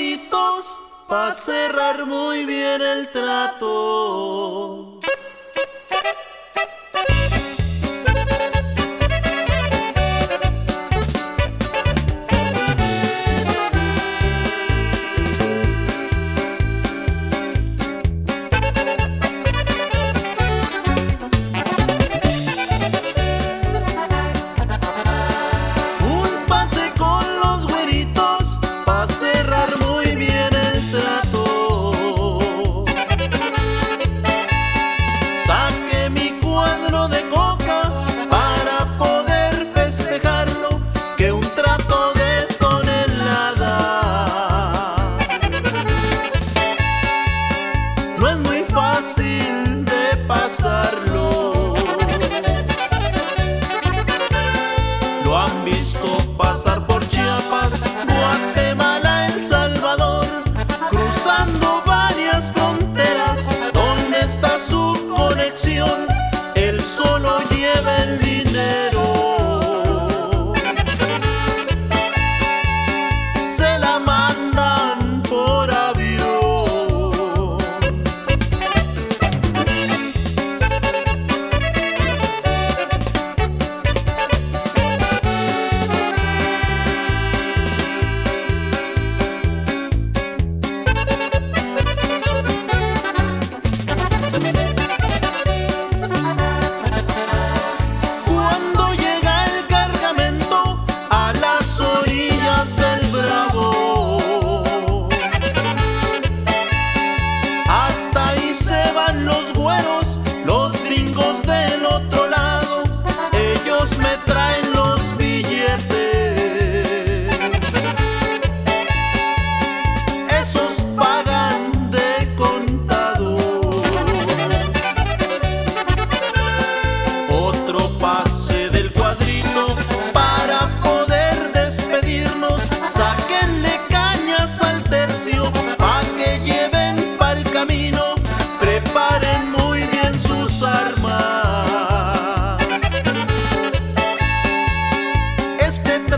güeritos pa' cerrar muy bien el trato. No es muy fácil de pasarlo. Lo han visto pasar por Chiapas, Guatemala, El Salvador, cruzando varias fronteras. ¿Dónde está su conexión? Él solo lleva el dinero. Se la mandan por avión. Los güeros, los gringos del otro lado, ellos me traen los billetes. Esos pagan de contado. Otro pase del cuadrito para poder despedirnos. Sáquenle cañas al tercio pa' que lleven pa'l camino. Preparen muy bien sus armas. Este